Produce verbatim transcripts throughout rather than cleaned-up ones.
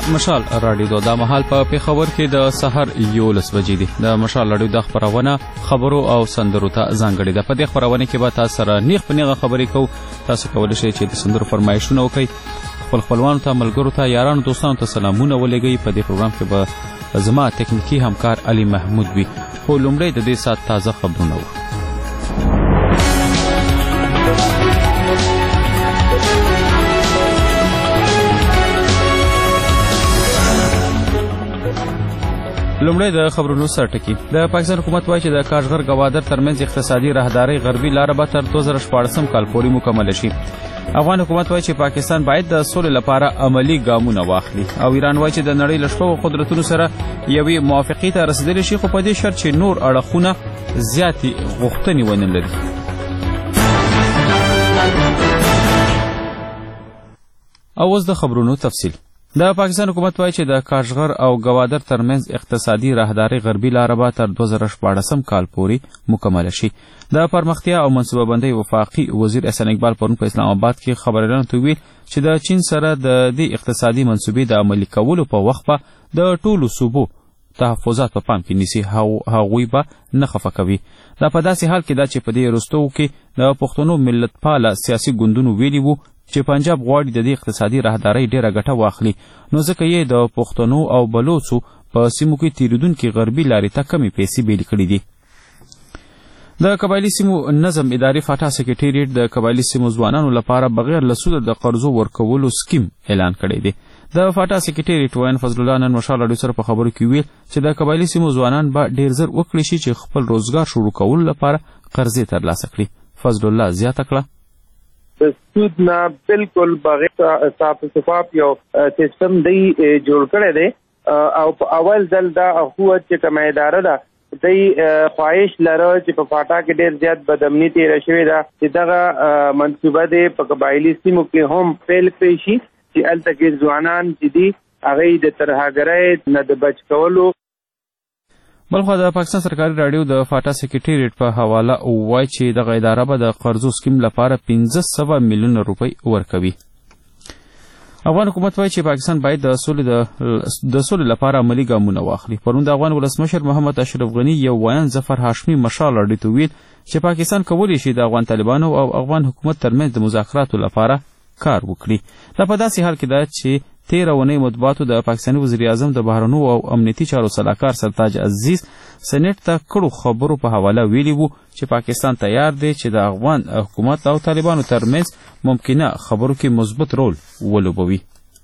مشال رادیو د مهال په پیښور کې د سحر یولس بجې دي. د مشال رادیو د خبرونه خبرو او سندرو ته ځانګړې ده. په دې خبرونه کې به تاسو سره نیغ په نیغه خبرې کوو. تاسو کولی شئ چې د سندرو فرمایشونه وکړئ، خپل خپلوانو ته، ملګرو ته، یارانو دوستانو ته سلامونه ولېږئ. په دې پروګرام کې به زما تکنیکي همکار علي محمود وي. خو لومړی د دې ساعت تازه خبرونه وو. لومړی د خبرونو سرټکی. د پاکستان حکومت وایي چې د کاشغر ګوادر ترمنځ اقتصادي راهدارۍ غربي لاره به تر دوه زره شپاړسم کال پورې مکمله شي. افغان حکومت وایي چې پاکستان باید د سولې لپاره عملی ګامونه واخلي، او ایران وایي چې د نړۍ له شپږو قدرتونو سره یوې موافقې ته رسیدلی شي، خو په دې شرط چې نور اړخونه زیاتې غوښتنې ونه لري. او اوس د خبرونو تفصیل. د پاکستان حکومت وایي چې د کاشغر او ګوادر ترمنځ اقتصادي راهدارۍ غربي لاره به تر دوه زره شپاړسم کال پورې مکمله شي. د پرمختیا او منصوبه بندۍ وفاقي وزیر احسان اقبال پرون په اسلام آباد کې خبریالانو ته ویل چې د چین سره د دې اقتصادي منصوبې د عملي کولو په وخت به د ټولو صوبو تحفظات په پام کې نیسي، هغوی به نه خفه کوي. دا په داسې حال کې ده چې په دې وروستیو کې د پښتنو ملتپاله سیاسي ګوندونو ویلي وو چې پنجاب غواړي د دې اقتصادي راهدارۍ ډیره ګټه واخلي، نو ځکه یې د پښتنو او بلوڅو په سیمو کې تیریدونکي غربي لارې ته کمې پیسې بیلې کړي دي. د قبایلي سیمو نظم ادارې فاټا سکریټریټ د قبایلي سیمو ځوانانو لپاره بغیر له سوده د قرضو ورکولو سکیم اعلان کړی دی. د فاټا سکریټریټ وین فضل الله نن مشال راډیو سره په خبرو کې ویل چې د قبایلي سیمو ځوانان به ډیر زر وکړي شي چې خپل روزګار شروع کولو لپاره قرضې ترلاسه کړي. فضل الله زیاته کړه د سود نه بالکل بغیر صاف شفاف یو سیستم دی جوړ کړی دی، او په اول ځل دا قوت چې کومه اداره ده دی خواهش لره چې په فاټا کې ډیر زیات بدامني تیره شوې ده، چې دغه منصوبه دی په قبایلي سیمو کې هم پیل کړی شي چې هلته کې ځوانان چې دي هغوی د ترهګرۍ نه د بچ کولو. بلخوا د پاکستان سرکاري راډیو د فاټا سکریټریټ په حواله وایي چې دغه اداره به د قرضو سکیم لپاره پنځه سوه میلیونه روپۍ ورکوي. افغان حکومت وایي چې پاکستان باید د سولې د سولې لپاره عملي ګامونه واخلي. پرون د افغان ولسمشر محمد اشرف غني یو ویان ظفر هاشمي مشال راډیو ته ویل چې پاکستان کولی شي د افغان طالبانو او افغان حکومت ترمنځ د مذاکراتو لپاره کار وکړي. دا په داسې حال کې ده چې تیره اونۍ مطبوعاتو د پاکستاني وزیر اعظم د بهرنیو او امنیتي چارو سلاکار سرتاج عزیز سېنیټ ته کړو خبرو په حواله ویلي وو چې پاکستان تیار دی چې د افغان حکومت او طالبانو ترمنځ ممکنه خبرو کې مثبت رول ولوبوي.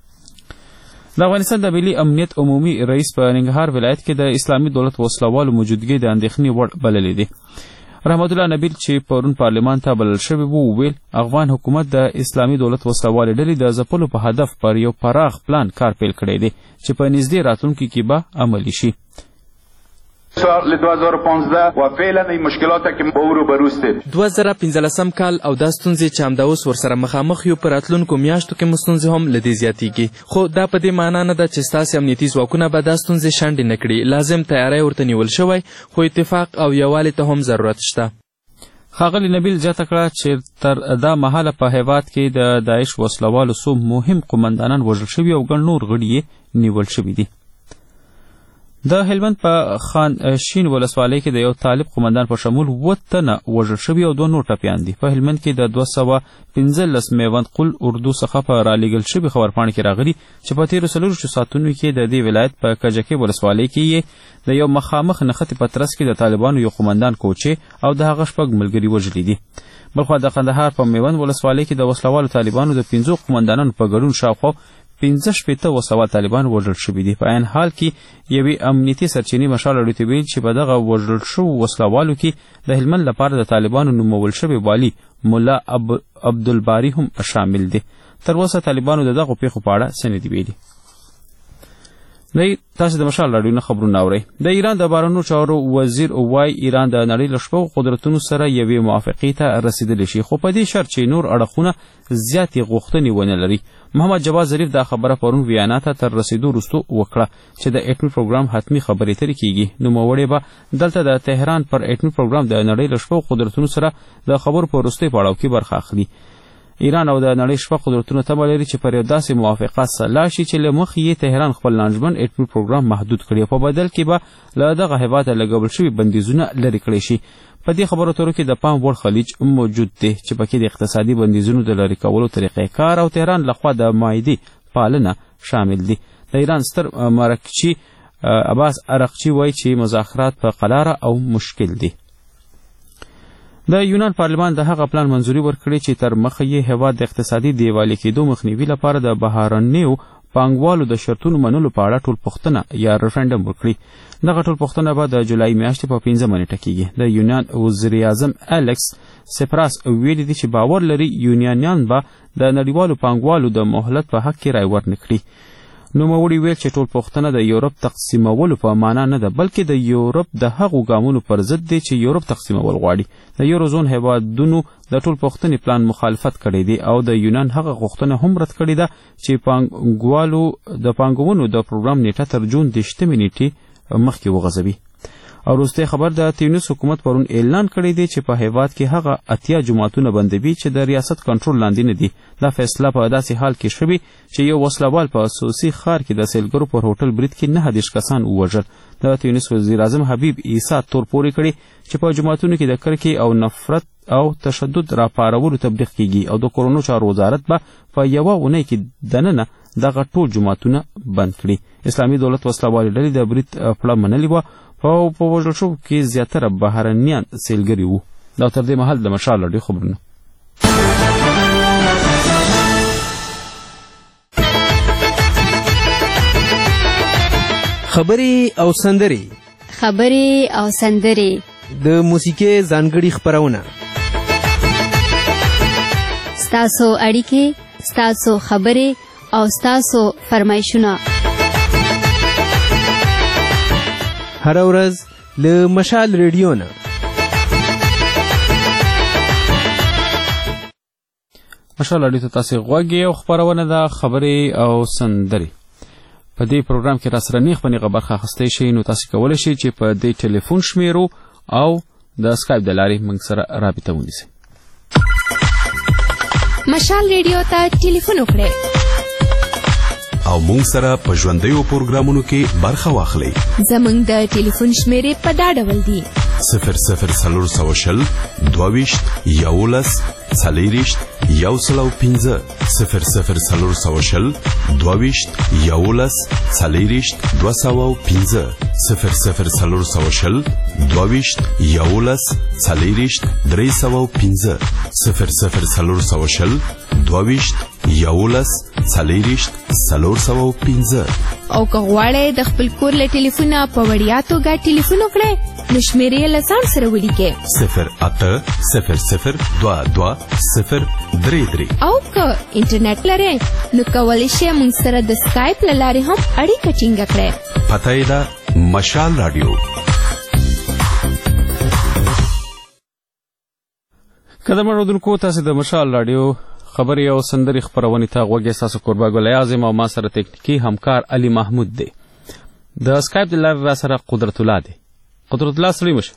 د افغانستان د ملي امنیت عمومي رئیس په ننګرهار ولایت کې د اسلامي دولت وسلوالو موجودګي د اندېښنې وړ بللې دي. رحمت الله نبیل چې پرون پارلمان ته بلل شوی وو ویل افغان حکومت د اسلامي دولت وسلوالې ډلې د ځپلو په هدف پر یو پراخ پلان کار پیل کړی دی چې په نږدې راتلونکي کې به عملي شي. سال دو هزار و پانزده و فعلا این مشکلاتی که با او روبرو هستیم دوه زره پنځلسم کال او دا ستونزې چې همدا اوس ورسره مخامخ یو په راتلونکو میاشتو کې مو ستونزې هم له دې زیاتېږي، خو دا په دې معنا نه ده چې ستاسې امنیتي ځواکونه به دا ستونزې شنډې نه کړي. لازم تیاری ورته نیول شوی، خو اتفاق او یووالي ته هم ضرورت شته. ښاغلي نبیل زیاته کړه چې تر دا مهاله په هیواد کې د داعش وسلوالو څو مهم قمندانان وژل شوي او ګڼ نور غړي یې نیول شوي دي. د هلمند په خان شین ولسوالۍ کې د یو طالب قمندان په شمول اووه تنه وژل شوي او دوه نور ټپیان دي. په هلمند کې د دوه سوه پنځلس میوند قل اردو څخه په رالیږل شوي خبرپاڼې کې راغلي چې په تېرو څلورویشتو ساعتونو کې د دې ولایت په کجکي ولسوالۍ کې یې د یو مخامخ نښتې په ترڅ کې د طالبانو یو قمندان کوچې او د هغه شپږ ملګري وژلي دي. بلخوا د قندهار په میوند ولسوالۍ کې د وسلوالو طالبانو د پنځو قمندانانو په ګډون شاوخوا پنځه شپېته وسوال طالبان وژل شوي دي. په عین حال کې یوې امنیتي سرچینې مشال راډیو ته ویل چې په دغه وژل شوو وسلوالو کې د هلمند لپاره د طالبانو نومول شوی والي ملا عبدالباري هم شامل دی. تر اوسه طالبانو د دغو پیښو په اړه څه نه دي ویلي. دی تاسو د مشال راډیو نه خبرونه اورئ. د ایران د بهرنیو چارو وزیر وایي ایران د نړۍ له شپږو قدرتونو سره یوې موافقې ته رسیدلی شي، خو په دې شرط چې نور اړخونه زیاتې غوښتنې ونه لري. محمد جواد ظریف دا خبره پرون ویانا ته تر رسیدو وروستو وکړه چې د اټومي پروګرام حتمي خبرې ترې کیږي. نوموړی به دلته د تهران پر اټومي پروګرام د نړۍ له شپږو قدرتونو سره د خبرو په وروستي پړاو کې برخه اخلي. ایران او د نړۍ شپږ قدرتونو تمه لري چې پر یو داسې موافقه سلا شي چې له مخې یې تهران خپل لانجمن اټومي پروګرام محدود کړي، په بدل کې به له دغه هیواده لګول شوي بندیزونه لرې کړي شي. په دې خبرو اترو کې د پام وړ خلیج موجود دی چې پکې د اقتصادي بندیزونو د لرې کولو طریقې کار او تهران لخوا د مایدې پالنه شامل دي. د ایران ستر مرکچي عباس عرقچي وایي چې مذاکرات په قلاره او مشکل دي. د یونان پارلمان د هغه پلان منځوري ورکړې چې تر مخه یې هیواد د اقتصادي دیوالي کېدو مخنیوي لپاره د بهرنیو پانګوالو د شرطونو منلو په اړه ټولپوښتنه یا ریفرنډم وکړي. دغه ټولپوښتنه به د جولای میاشتې په پنځمه نیټه کېږي. د یونان وزیر اعظم الیکس سپراس ویلي دي چې باور لري یونانیان به د نړیوالو پانګوالو د مهلت په حق کې رای ورنه کړي. نوموړي ویل چې ټولپوښتنه د یورپ تقسیمولو په معنا نه ده، بلکې د یورپ د هغو ګامونو پر ضد دی چې یورپ تقسیمول غواړي. د یوروزون هیوادونو د ټولپوښتنې پلان مخالفت کړی دی او د یونان هغه غوښتنه هم رد کړې ده چې پانګوالو د پانګونو د پروګرام نیټه تر جون دشتمې نیټې مخکې وغځوي. او وروستی خبر د تیونس حکومت پرون اعلان کړی دی چې په هیواد کې هغه اتیا جماعتونه بندوي چې د ریاست کنټرول لاندې نه دي. دا فیصله په داسې حال کې شوې چې یو وسلوال په سوسي ښار کې د سیلګرو پر هوټل برید کې نهه دېرش کسان ووژل. د تیونس وزیر اعظم حبیب عیسی تور پورې کړي چې په جماعتونو کې د کرکې او نفرت او تشدد راپارولو تبلیغ کیږي او د کورونو چارو وزارت به په یوه اونۍ کې دننه دغه ټول جماعتونه بند کړي. اسلامي دولت وسلوالې ډلې د برید پړه منلې وه او په وژل شوو کې زیاتره بهرنیان سیلګري وو. دا تر دې مهال د مشال راډیو خبرونه. خبرې او سندرې خبرې او سندرې د موسیقۍ ځانګړي خپرونه. ستاسو اړیکې، ستاسو خبرې او ستاسو فرمایشونه هر ورځ له مشال ریډیو نه. مشال راډیو ته تاسې غوږ یې او خپرونه ده خبرې او سندرې. په دې پروګرام کې راسره نیغ په نیغه برخه اخیستی شئ، نو تاسې کولی شئ چې په دې ټلیفون شمیرو او د سکایپ د لارې موږ سره رابطه ونیسئ. مشال ریډیو ته ټلیفون وکړئ او مونږ سره په ژوندیو پروګرامونو کې برخه واخلئ. زموږ د ټلیفون شمیرې په دا ډول دي: صفر صفر څلور سوه شل دوه ویشت یولس څلېرویشت یو سل او پنځه صفر صفر څلور سوه شل دوه ویشت یولس څلېرویشت دوه سوه او پنځه صفر صفر څلور سوه شل دوه ویشت یولس څلېرویشت درې سوه او پنځه صفر صفر څلور سوه شل دوه ویشت یولس څلېرویشت څلور سوه او پنځه. او که غواړئ د خپل کور له ټلیفونه په وړیا توګه ټلیفون وکړئ نو شمیرې یې له ځان سره ولیکئ: صفر اته صفر صفر دوه دوه صفر درې درې. او که انټرنیټ لرئ نو کولی شئ موږ سره د سکایپ له لارې هم اړیکه ټینګه کړئ. پته یې ده مشال راډیو. قدم اورېدونکو، تاسې د مشال راډیو خبرې او سندرې خپرونې ته غوږ یې ستاسو کوربه ګل اعظم او ما سره تکنیکي همکار علي محمود دی. د سکایپ د لارې را سره قدرت الله دی. قدرت الله سړی مشه.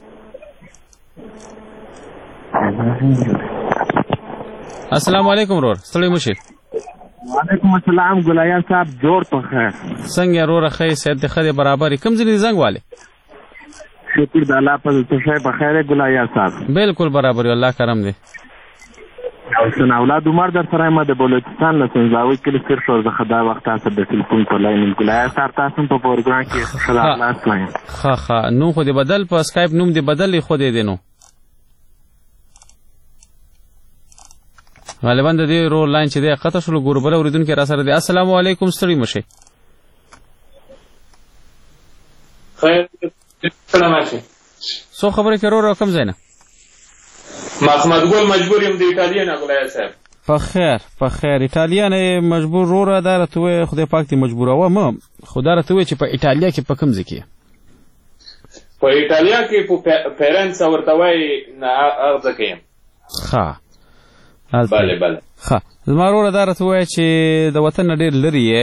السلام علیکم ورور، ستړی مشه. وعلیکم السلام ګلایان صاحب، جوړ په خیر. څنګه وروره ښه صحت دې ښه دی برابر یې؟ کوم ځای دې زنګ والې؟ شکر د الله په ته ښه په خیر ګلایان صاحب. بالکل برابر یې، الله کرم دی. حسن اولاد عمر در سره ما د بلوچستان له سنځاوي کلي تېر شو. زه ښه دا وخت تاسو د ټلیفون په لاین ګلایان صاحب تاسو په پروګرام کې ښه راغلاست وایم. ښه ښه نوم خو دې بدل، په سکایپ نوم دې بدل خو دې دی نو غالبا د دې رول لاین چې دی قطع شلو. ګورو بله اورېدونکي را سره دی. السلام علیکم، ستړي مشئ. خیر سلام علیکم. څو خبرې کوي ورور کوم ځای نه؟ محمد ګل مجبور یم د ایټالیا نه ګلای صاحب. په خیر په خیر. ایټالیا نه مجبور وروره، دا راته ووایه خدای پاک دې مجبوروه مه، خو دا راته ووایه چې په ایټالیا کې په کوم ځای کې؟ په ایټالیا کې په پیرنس ورته وایي نه هغه ځای کې یم. ښه بله بله. ښه زما وروره دا راته ووایه چې د وطن نه ډېر لرې یې،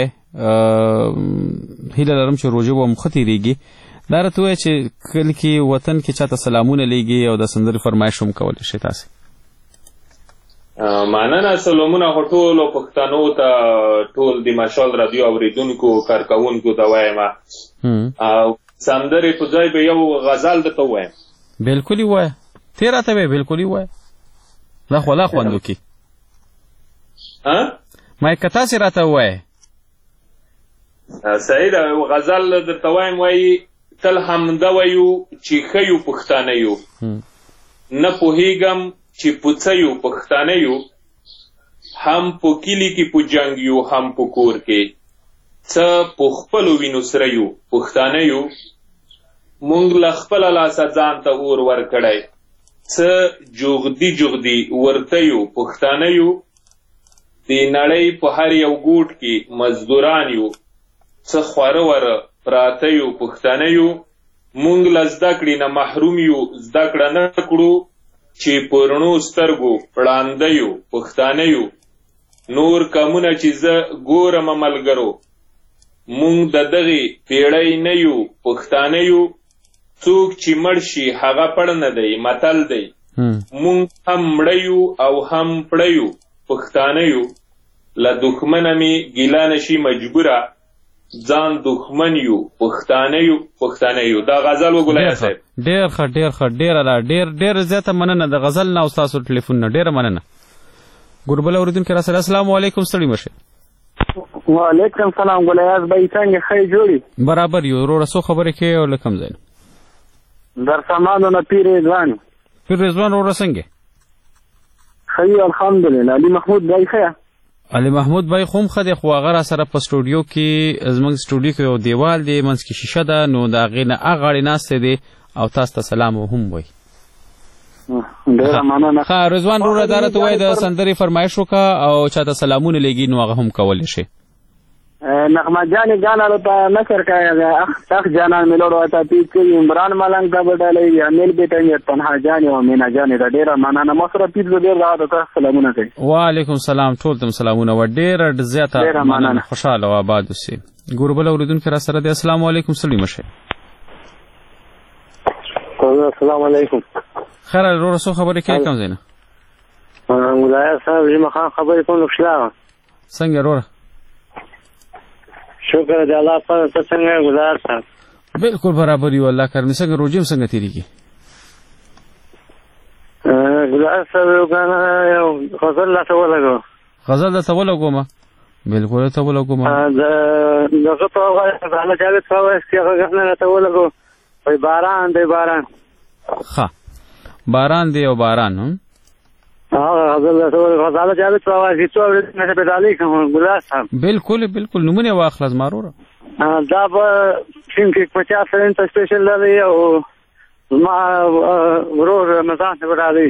هیله لرم چې روژې به مو ښه تېرېږي. دا راته ووایه چې کله کې وطن کې چاته سلامونه لیږي او د سندرې فرمایش هم کولی شئ تاسې. مننه سلامونه خو ټولو پښتنو ته ټول د مشال رادیو اورېدونکو کارکوونکو ته وایم او سندرې په ځای به یو غزل درته ووایم. بالکل یې ووایه، ته یې راته وایې بالکل یې ووایه، دا خو لا خوند وکړي. ما یې که تاسې راته ووایې صحیح ده، یو غزل درته وایم، وایي تل همده وایو چې ښه یو پښتانه یو، نه پوهېږم چې پوڅه یو پښتانه یو، هم په کلي کې په جنګ یو هم په کور کې، څه په خپلو وینو سره یو پښتانه یو، مونږ له خپله لاسه ځان ته اور ورکړی، څه جغدي جغدي ورته یو پښتانه یو، د نړۍ په هر یو ګوټ کې مزدوران یو، څه خوره وره پراته یو پښتانه یو، مونږ له زده کړې نه محروم یو، زده کړه نه کړو چې په رڼو سترګو ړانده یو پښتانه یو، نور کمونه چې زه ګورم ملګرو، مونږ د دغې پیړۍ نه یو پښتانه یو، څوک چې مړ شي هغه پړ نه دی متل دی، مونږ هم مړه یو او هم پړه یو پښتانه یو، له دښمنه مې ګیله نشي مجبوره، ځان دښمن یو پښتانه یو پښتانه یو. دا غزل وګلای صاحب ډېر ښه ډېر ښه ډېره ده، ډېر ډېر زیاته مننه د غزل نه او ستاسو ټلیفون نه، ډېره مننه. ګوربل اورېدونکي راسره السلام علیکم، ستړي مه شئ. وعلیکم سلام ګلیاز بھائی، څنګه ښه جوړي؟ برابر یو وروره، څو خبرې کوې او له کوم ځای نه؟ در سمانو نه پیر رضوان. پیر رضوان وروره څنګه؟ ښه یو الحمدلله. علي محمود بھائی ښه؟ علي محمود بھائی خو هم ښه دی، خو هغه را سره په سټوډیو کې زموږ سټوډیو کې یو دیوال دی، منځ کې شیشه ده، نو د هغې نه هغه غاړې ناستی دی او تاسو ته سلام هم وایي. ډېره مننه. ښه رضوان وروره دا راته وایي د سندرې فرمایش وکړه او چاته سلامونه لیږي نو هغه هم کولی شي. نغمه جانې جانا رو ته نصر کایا اخ جانان ملوړو ته پیچ کوي عمران ملنګ ته بډلې امیل بیٹنګ تنها جانې او مینا جانې دا ډېره مننه. مسره پیچ ډېر راته ته سلامونه کوي. وعلیکم سلام، ټول تم سلامونه و ډېره زیاته مننه، خوشاله او آباد اوسئ. ګوربل اورېدونکي را سره دی، السلام علیکم، ستړي مه شئ. السلام علیکم. خیر وروره څو خبرې کوې کوم ځای نه؟ مولایه صاحب جمعه خان خبرې کوم نوښلاغه څنګه وروره؟ شکر دی الله پاک. ته څنګه یې ګلزار صاحب؟ بالکل برابر یو، الله کرمي. څنګه روژې هم څنګه تېرېږي؟ ګلزار صاحب یو کنه یو غزل راته ولګو. غزل درته ولګومه؟ بالکل درته ولګومه. دغه په الله جاوید صاحب چې هغه غږ نه راته ولګو، وایي باران دی باران. ښه باران دی او باران هم بالکل بالکل نمونه واخله زما وروره. دا به ټیم کې پچاس سلنټ سپیشل لري او زما ورور رمضان ته راځي.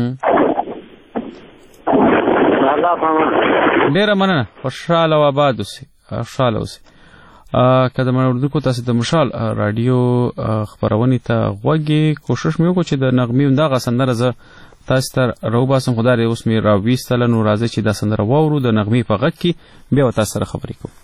ډېره مننه، خوشحاله او آباد اوسئ، خوشحاله اوسئ. که د اورېدونکو تاسې د مشال راډیو خپرونې ته غوږ یې، کوشش مې وکړو چې د نغمې همدغه سندره زه تاسې ته راوباسم، خو دا اوس مې راویستله، نو راځئ چې دا سندره واورو د نغمې په غږ کې، بیا به تاسو سره خبرې کوو.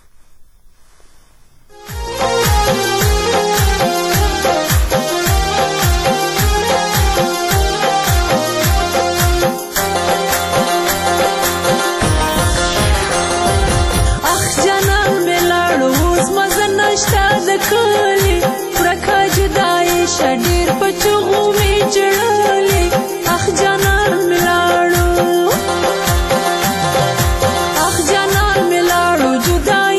شډیر پچغو می جړلې اخ جانان ملاړو اخ جانان ملاړو جدای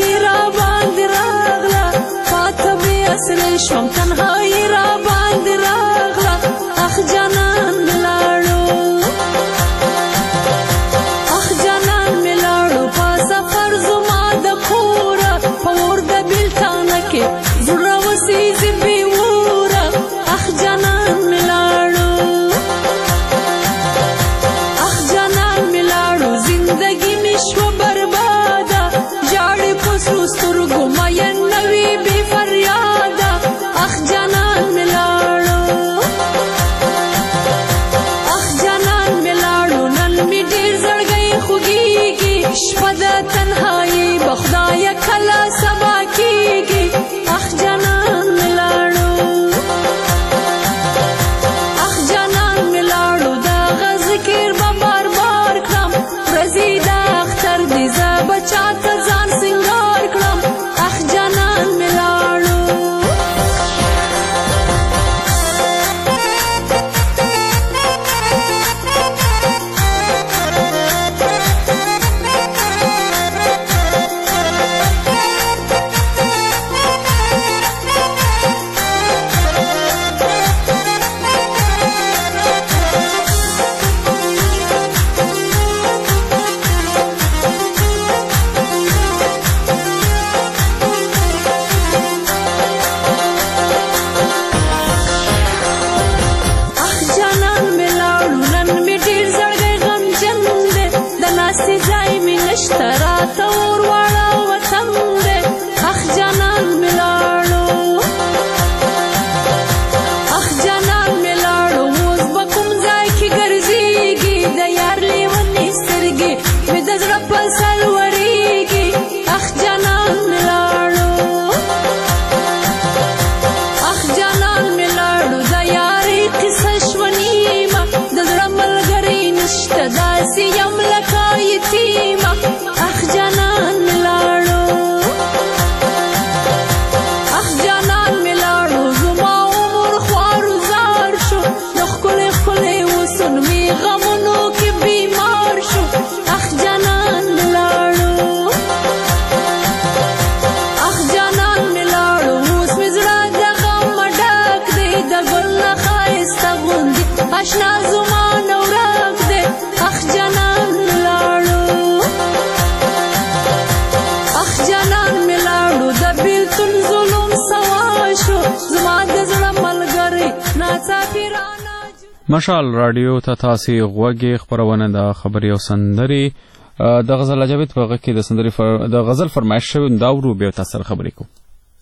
مشال رادیو ته تاسې غوږی خپرونه د خبرې او سندرې د غزل جاوید په غږ کې د سندرې فر... د غزل فرمایش شوی دا ورو بیا تاسو سره خبرې کوو.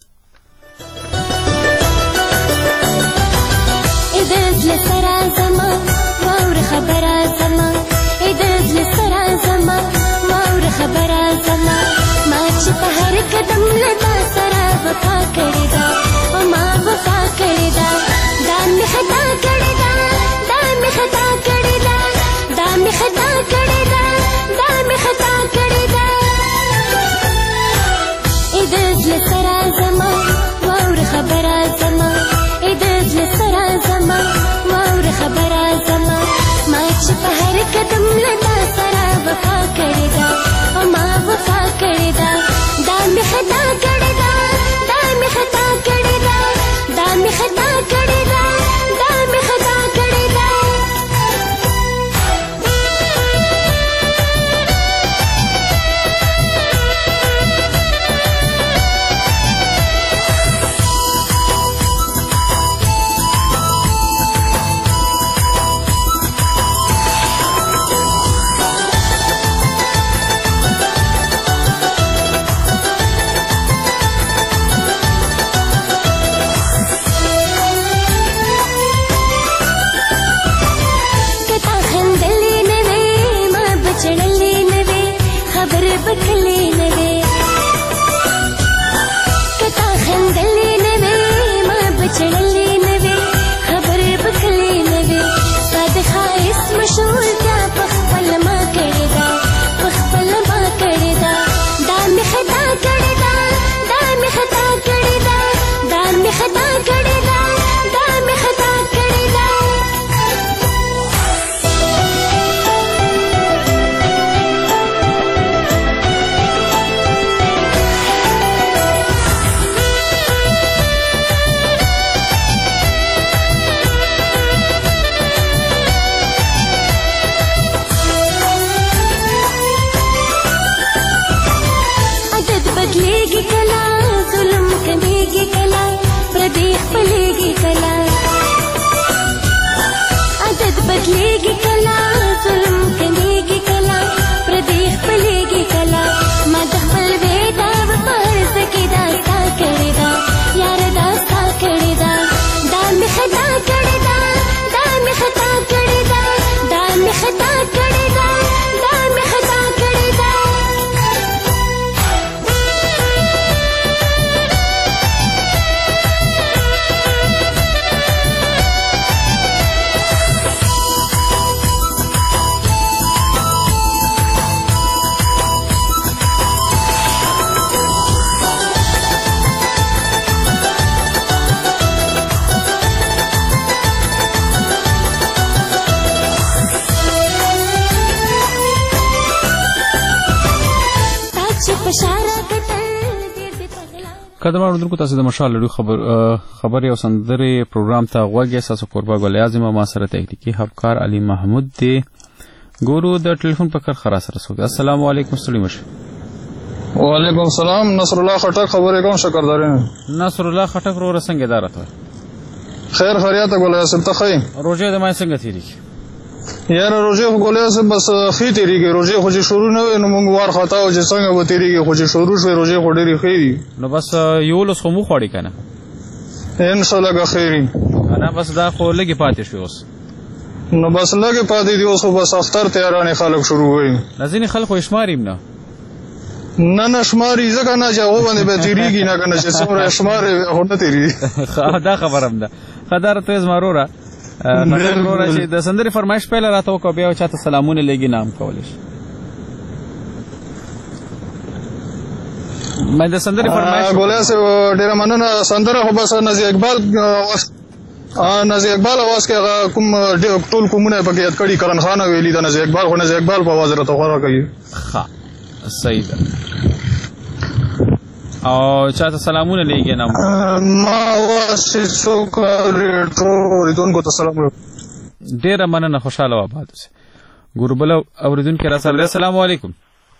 په هر قدم لتا سره وفا کړی دا او ما وفا کړی دا دا می خطا کړی دا دا می خطا کړی دا دا می خطا کړی دا دا می خطا کړی دا اې د زړه سره زما واور خبره زما اې د زړه سره زما واور خبره زما ما چې په هر قدم لتا سره وفا کړی دا او ما وفا کړی دا دا می خطا کړی دا دا می خطا کړی دا دا می خطا کړی دا دا می خطا کړی دا بکلی نوے کتا خندلی نوے ما بچڑلی نوے خبر بکلی نوے ساد خائص مشہور کیا پخپل ما کڑی دا پخپل ما کڑی دا دا می خطا کڑی دا دا می خطا کڑی دا دا می خطا کڑی دا دا می خطا کڑی دا कला जुल्म करेगी कला प्रदेश बदलेगी कला आदत बदलेगी कला जुल्म करेगी कला प्रदेश बदलेगी कला मदखल वेदा वर्ष की दास्ता करेगा यार दास्ता करेगा दाम खता करेगा दाम खता करेगा दाम खता करेगा दाम खता करेगा قدرمن اوریدونکو تاسو د مشال لړۍ خبر خبرې او سندرې پروګرام ته غوږ یې تاسو قربا ګل اعظم ما سره تکنیکی همکار علي محمود دی ګورو د ټلیفون په کار خرا سره سو السلام علیکم سلیم شه وعلیکم السلام نصر الله خټک خبرې کوم شکردارین نصر الله خټک رو رسنګ اداره ته خیر خیریت ګل اعظم ته خی روزه د ما څنګه تیری یار روزه خو ګل اعظم بس خې تیریږي روزه خو چې شروع نه نو موږ وار خطا او چې څنګه و تیریږي خو چې شروع شوی روزه خو ډېری خېری نو بس یو له سمو خوړی کنه ان شاء الله خیری انا بس دا خو لګي پاتې شو اوس نو بس لګي پاتې دی اوس بس اختر تیارانه خلک شروع وي لازم خلک شماریم نه نه نه شماري ځکه نه چې هغه باندې به تیریږي نه کنه چې څومره شمار هو نه تیری دا خبرم ده خدار ته زمارورا مګرورا چې د سندري فرمایش پهل راته وکړ بیا چاته سلامونه لګي نام کولش مې د سندري فرمایش ګولیا سه ډیر مننه سندره خو بس نزی اقبال نزی اقبال आवाज کې کوم ټول کومونه پکې یاد کړي کرن خان ویلي دا نزی اقبال خو نزی اقبال په आवाज راته خورا کوي ها صحیح ده او چاته سلامونه لګي نام ما واسه ټول دونکو ته سلام ډیر مننه خوشاله و آباد اوسه ګوربل اوریدونکو را سره السلام علیکم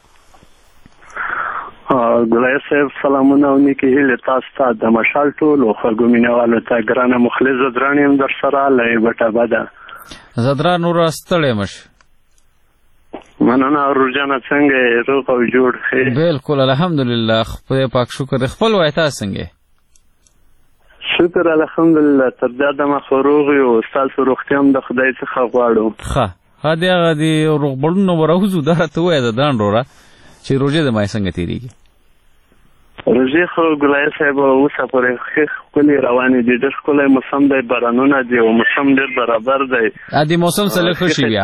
ګلای صاحب سلامونه او نیکی هیله تاسو ته د مشال ټول او خلکو مینوالو ته ګرانه مخلص درانیم در سره لای بټه بده زدران وروره ستړی مه شي. مننه ورورجانه څنګه یې روغ او جوړ ښې؟ بلکل الحمدلله خدای پاک شکر دی. خپل وایه تا څنګه یې؟ شکر الحمدلله تر دا دمه خو روغ یو. ستاسو روغتیا هم د خدای څخه غواړو. ښه ها د هغه د روغبړونو به راوځو دا راته ووایه زدران وروره چې روژې د مای څنګه تېرېږي؟ روژې خو ګلایي صاحب اوسه پورې ښې ښکلې روانې دي. ډېر ښکلی موسم دی، بارانونه دي او موسم ډېر برابر دی. د موسم څه لږ ښه شي بیا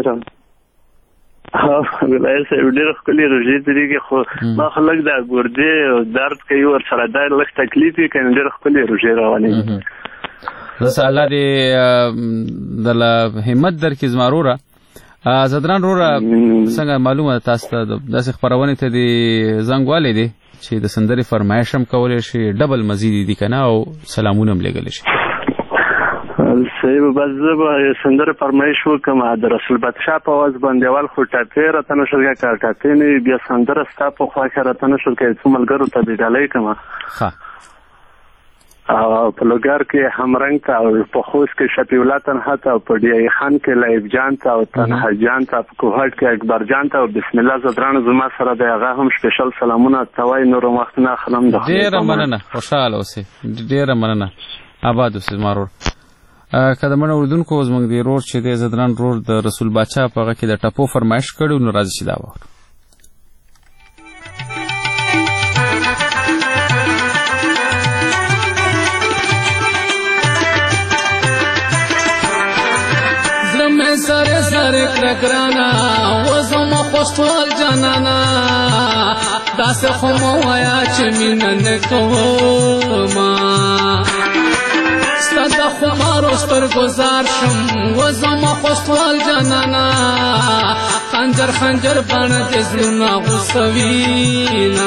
ګلایي صاحب ډېر ښکلې روژې تېرېږي خو ما خو لږ دا ګردې درد کوي ورسره دا لږ تکلیف یې کوي. ډېر ښکلې روژې روانې دي. زه الله دې دله همت درکړي زما وروره. زدران وروره څنګه معلومه ده تاسو ته داسې خپرونې ته دې زنګ والی دی چې د سندرې فرمایش هم کولی شي، ډبل مزید دي که نه، او سلامونه هم لېږلی شي. صحیح بس زه به سندرې فرمایش وکړم. د رسول بادشاه په اواز باندې اول خو ټاپې راته نه شول که ټاپې نه وي بیا سندره ستا په خوا کې راته نه شول که څو ملګرو ته بې ډالۍ کړم. او په لوګر کې همرنګ ته او په خوست کې شفیع الله تنها ته او په ډیای خان کې لایب جان ته او تنها جان ته په کوهټ کې اکبر جان ته او بسم الله زدران زما سره د هغه هم سپیشل سلامونه توای نور وخت نه اخلم. د ډېره مننه، خوشحاله اوسئ، ډېره مننه، آباد اوسئ زما ورور. که د مړه اورېدونکو زموږ د رور چې دی زدران رور د رسول باچا په هغه کې د ټپو فرمایش کړی نو راځي چې دا واورو. سره سره کرکرانا وزم خوشحال جانانا داسې خو مو وایا چې مینه نه کومه ستا د خمارو سترګزار شم وزم خوشحال جانانا خنجر خنجر بڼه د زړونه غوڅوینه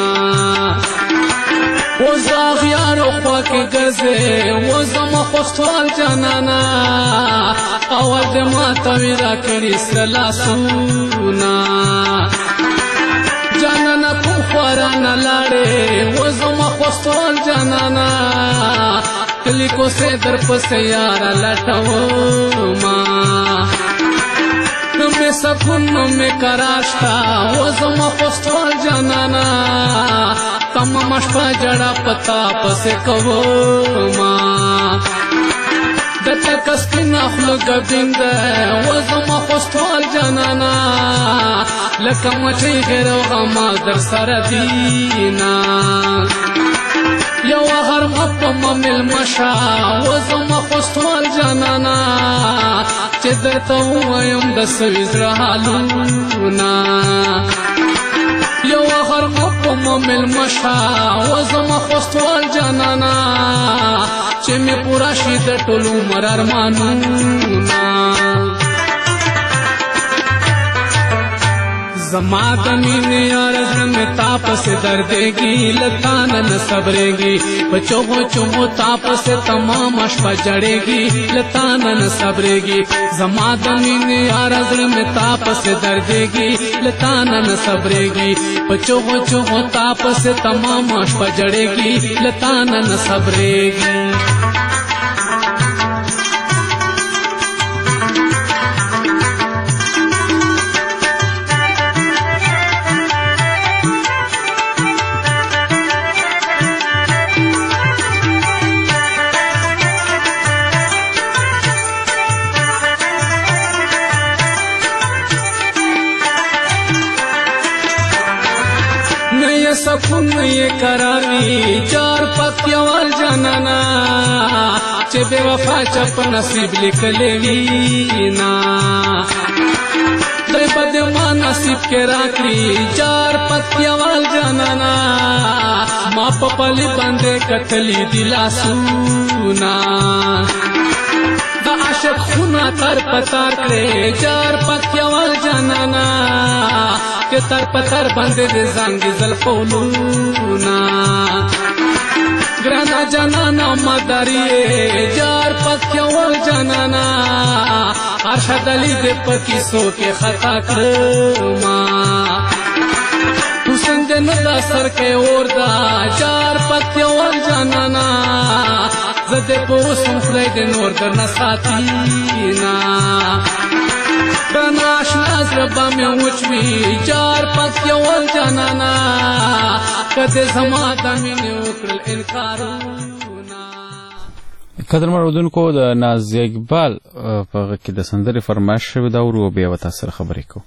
وزاغ یارو خوا کې ګرځې وزم خوشحال جانانا اول د ماتوي را کړي سره لاسونه جانانا کوم خورا نه لاړې وزم خوشحال جانانا کلی کو سه در پسې یاره لټوما نمې سکون نمې کراشتا وزم خوشحال جانانا تمام شپه جړه پتا پسې کوما دته کسکین اخلو ګبیند وزم خوشحال جانانا لکه مچې غیر او غما در سره دینا یو هر په مل مشا وزم خوشحال جانانا چې درته وایم د سويزره حالونه یو هر په مل مشا وزم خوشحال جانانا چې می پورا شي د ټولو مر ارمانونه زما د مینې ارزه مې تا پسې دردېږي له تا نه نه صبرېږي په چغو چغو تا پسې تمام شپه جړېږي له تا نه نه صبرېږي زما د مینې ارزه مې تا پسې دردېږي له تا نه نه صبرېږي په چغو چغو تا پسې تمام شپه جړېږي له تا نه نه صبرېږي سکون یہ کراری چار پکیوال جانانا چې بے وفا چپ نصیب لکلے وینا دای بد ما نصیب کے راکری چار پکیوال جانانا ما پپلی باندې کتلی دلا سونا دا عاشق خونا تر پتار کرے چار پکیوال جانانا کہ تر پتر بندے دے زنگی زلفولونا گرانا جانانا مداریے جار پکیوال جانانا ارشد علی دے پکی سو کے خطا کرما حسن دے ندا سر کے اور دا جار پکیوال جانانا زه دې په اوسم خدای دې نور درنه ساتینا درنه اشنا زړه به مې وچوي جار پس یول جانانا که دې زما د مینې وکړل انکارونه. قدرمن اورېدونکو د ناز اقبال په غږ کې د سندرې فرمایش شوې ده ورو بیا به تاسو سره خبرې کوو.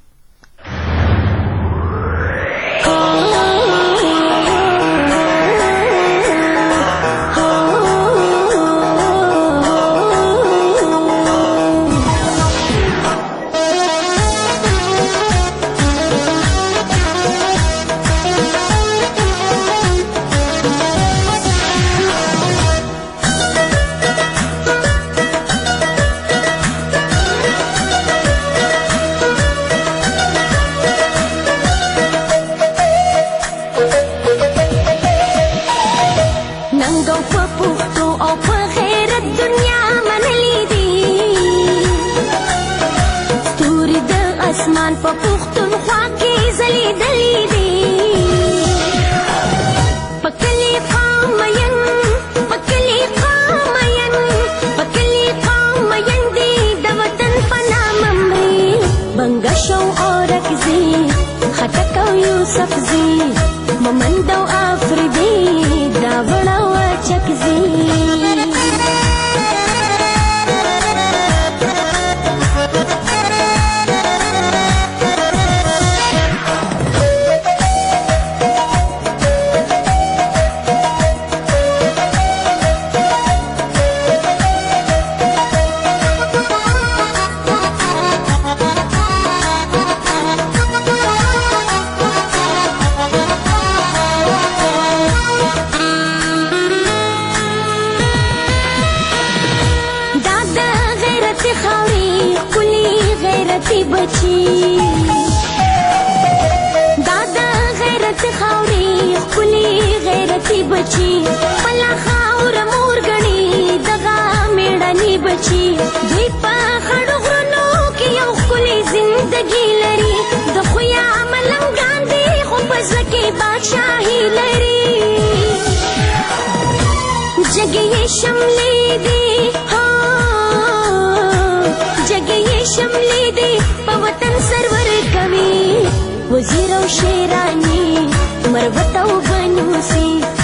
وزیر او شیرانی مربت او بنوسی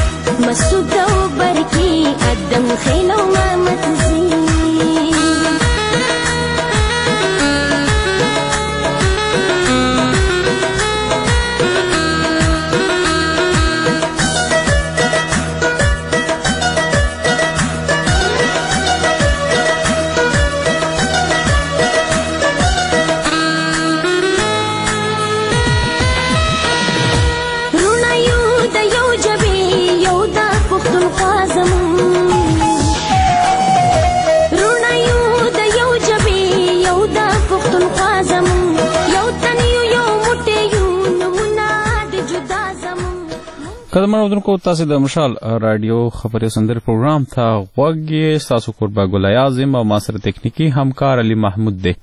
مسعود او برکی ادم خیل او مامت زی قدرمن اورېدونکو تاسو د مشال رادیو خبرې سندرې پروګرام ته غوږ یې. ستاسو قربا ګل اعظم او ما سره تکنیکي همکار علي محمود دی.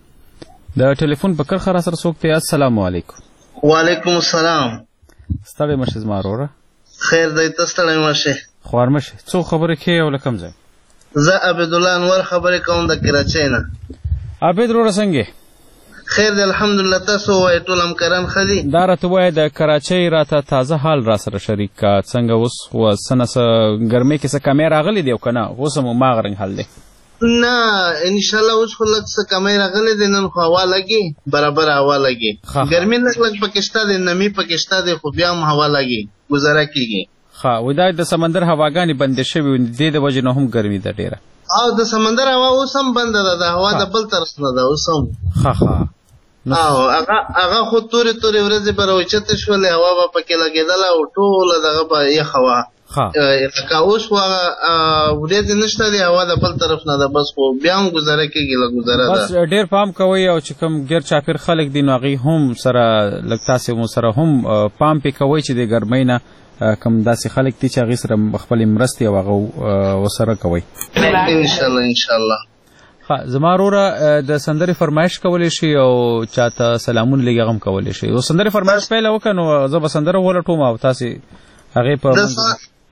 د ټلیفون په کرښه را سره څوک دی؟ السلام علیکم. وعلیکم السلام. ستړی مشه زما وروره. خیر دی، ته ستړی مشه. خوار مشه. څو خبرې کوې او له کوم ځای؟ زه عبیدالله انور خبرې کوم د کراچۍ نه. عبید وروره څنګه؟ خیر دی الحمدلله. تاسو وایئ ټول همکاران ښه دي؟ دا راته ووایه د کراچۍ راته تازه حال را سره شریک که څنګه اوس خو څه نه څه ګرمۍ کې څه کمی راغلی دی او که نه اوس هم هماغه رنګ حال دی؟ نه انشاءالله اوس خو لږ څه کمی راغلی دی. نن خو هوا لګي، برابر هوا لګي. ګرمي لږ لږ پکې شته دی، نمي پکې شته دی، خو بیا هم هوا لګي، ګزاره کېږي. ښه وایي دا د سمندر هواګانې بندې شوې وي، د دې د وجې نه هم ګرمي ده ډېره. او د سمندر هوا اوس هم بنده ده، د هوا د بل طرف نه ده اوس هم. ښه ښه او هغه هغه خو تورې تورې ورځې به راوچتې شولې، هوا به پکې لګېدله او ټوله دغه به یخه وه. لکه اوس خو هغه ورېځې نشته دی، هوا د بل طرف نه ده، بس خو بیا هم ګزاره کېږي، لږ ګزاره ده. بس ډېر پام کوئ او چې کوم ګیر چاپېر خلک دي نو هغوی هم سره لږ تاسې مو سره هم پام پې کوئ چې د ګرمۍ نه کوم داسې خلک دي چې هغوی سره خپلې مرستې او هغه ورسره کوئ. انشاءالله انشاءالله. ښه زما وروره د سندرې فرمایش کولی شي او چاته سلامونه لږ هغه هم کولی شي. او سندرې فرمایش پیله وکړه نو زه به سندره ولټوم او تاسې هغې په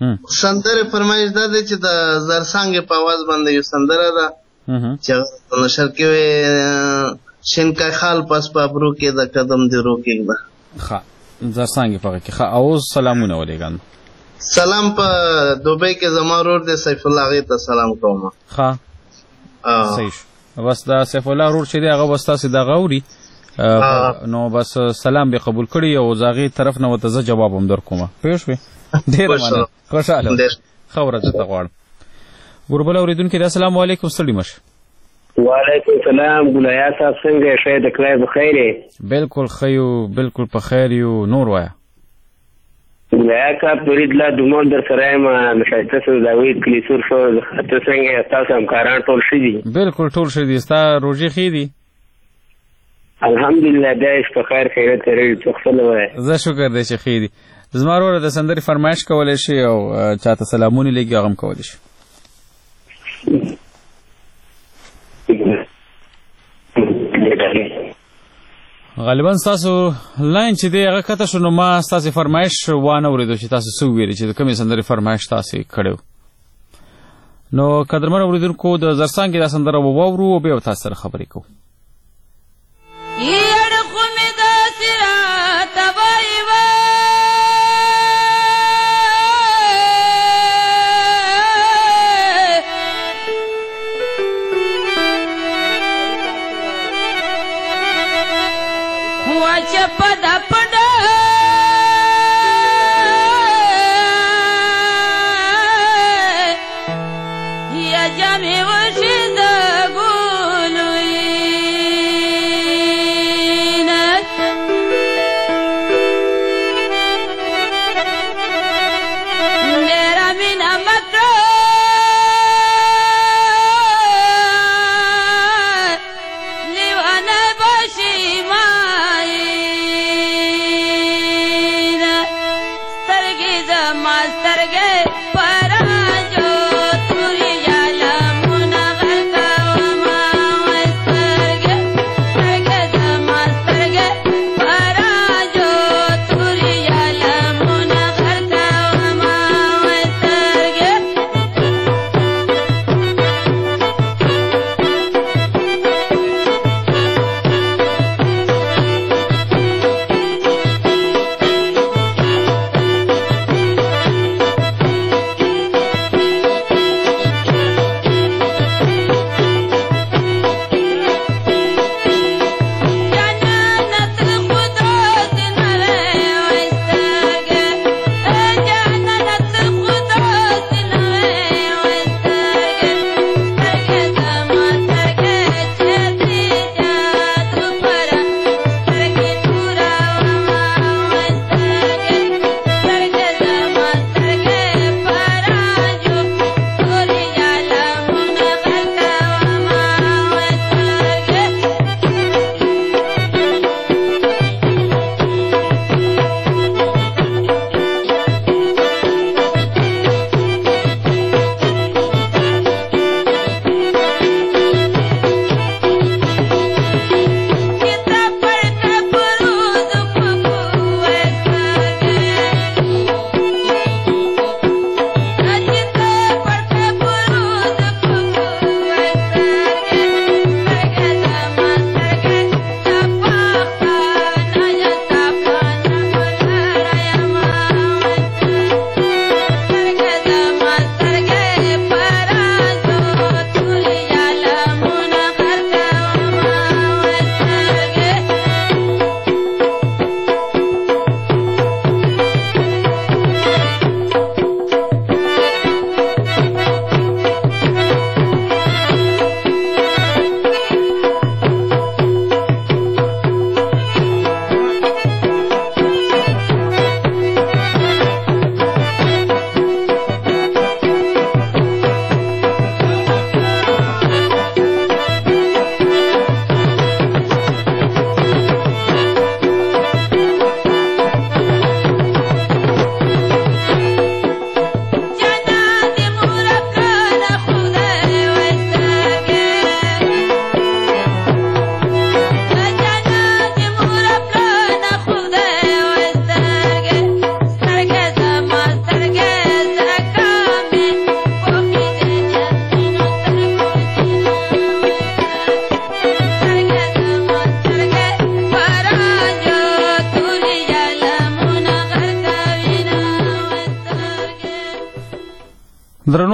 سندره فرمایش دا دی چې د زرڅانګې په اواز باندې یو سندره ده چې په نشر کې شینکای خال پس په ابرو کې د قدم دی رو کېږده ښه زرڅانګې په هغه کې ښه اوس سلامونه ولیږم سلام په دوبۍ کې زما ورور دی سیف الله هغې ته سلام کوم ښه صحیح شو بس دا سیف الله ورور چې دی هغه بس تاسې دغه اوري نو بس سلام به قبول کړي او زه هغې طرف نه ورته زه جواب هم در کومه پوه شوې ډېره مننه خوشحاله ښه ورځ درته غواړم ګورو بله اورېدونکي دی السلام علیکم ستړي مه شه وعلیکم سلام ګلیا صاحب څنګه یې ښه د کلی بخیر یې بلکل ښه یو بلکل په خیر یو نور وایه ګلیا صاحب فرید لا دومون در سره یم د ښایسته سوداوي کلیسور شو ته څنګه یې ستاسو همکاران ټول ښه دي بلکل ټول ښه دي ستا روژې ښې دي الحمدلله دا یې په خیر خیرت لري څه خپله وایه زه شکر دی چې ښې دي زما وروره د سندرې فرمایش کولی شي او چاته سلامونې لږي هغه هم کولی شي غالبا ستاسو لاین چې دی هغه کته شو نو ما ستاسې فرمایش وانه اورېدو چې تاسو څه وویلې چې د کومې سندرې فرمایش تاسې کړی نو قدرمن اورېدونکو د زرڅانګې دا سندره به واورو او بیا به تاسو سره خبرې کوو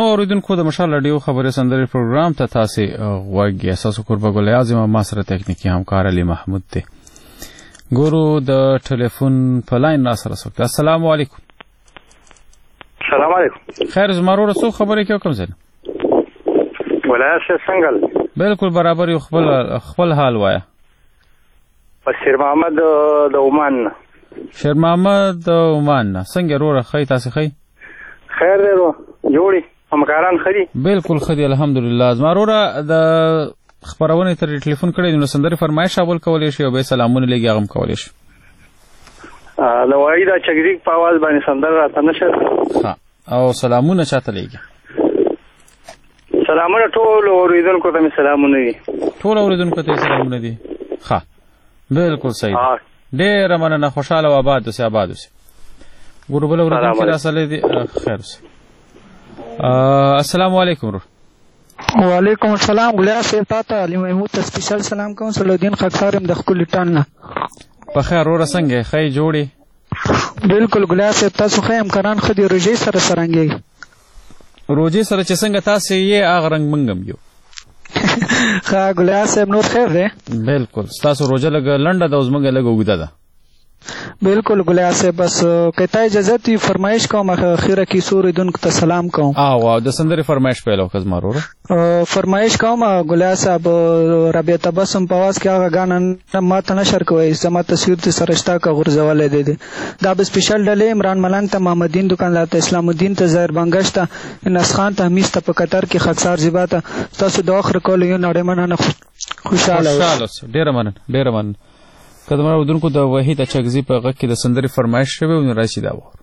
اوریدونکو د مشال رادیو خبرې سندرې پروګرام ته تاسو غوږ یې اساسو قربا ګل اعظم ما سره تکنیکی همکار علي محمود دی. ګورو د ټلیفون په لاین را سره څوک. السلام علیکم. السلام علیکم. خیر زمارو رسو خبرې کې کوم ځای ولایت څنګه؟ بالکل برابر یو خپل خپل حال وایا. شیر محمد د عمان. شیر محمد د عمان څنګه وروره خی تاسو خی؟ خیر دی رو جوړي همکاران خري بالکل خري الحمدلله. زموږه د خبرونه تر ټلیفون کړي نو سندري فرمایش اول کولې شي او به سلامونه لګي غم کولې شي. ا لوایدا چګریک په आवाज باندې سندر راته نشه. ها او سلامونه چاته لګي. سلامونه ټول اوریدونکو ته سلامونه دي. ټول اوریدونکو ته سلامونه دي. ها بالکل صحیح. ډېر مننه خوشاله او آباد اوسه آباد اوسه. ګورو بل اوریدونکو را سره دي خیر اوسه. السلام علیکم. وعلیکم السلام. ګلیا صاحب تاسو علي محمود ته سپیشل سلام کوم. سلودین خاکسارم د خپل ټان نه په خیر اور څنګه خی جوړي. بالکل ګلیا صاحب تاسو خیم کران خدي روجي سره سرنګي روجي سره چې څنګه تاسو یې اغه رنگ منګم یو. ها ګلیا صاحب نور خیر دی. بالکل تاسو روجه لګ لنډه د اوسمګه لګ وګدا ده. بالکل ګلیا صاحب بس کته اجازه تی فرمایش کوم اخیره کی سورې دونکو ته سلام کوم. اه واو د سندري فرمایش پیلو کز مارو فرمایش کوم ګلیا صاحب ربيع تبسم په واس کې هغه غاڼه ماته نشر کوي سم تصویر ته سرشتہ کا غرزواله دي دي دا به سپیشل ډلې عمران ملنګ ته محمدین دکاندار ته اسلام الدین ته زهر بنگش ته انس خان ته حمیز ته په قطر کې خاکسار زیبا ته تاسو د اخر کول یو نړۍ مننه خوشاله خوشاله ډیر مننه ډیر مننه. کدمره ودونکو د وحید اچګزی په غږ کې د سندري فرمایش شوی او راشي دا وره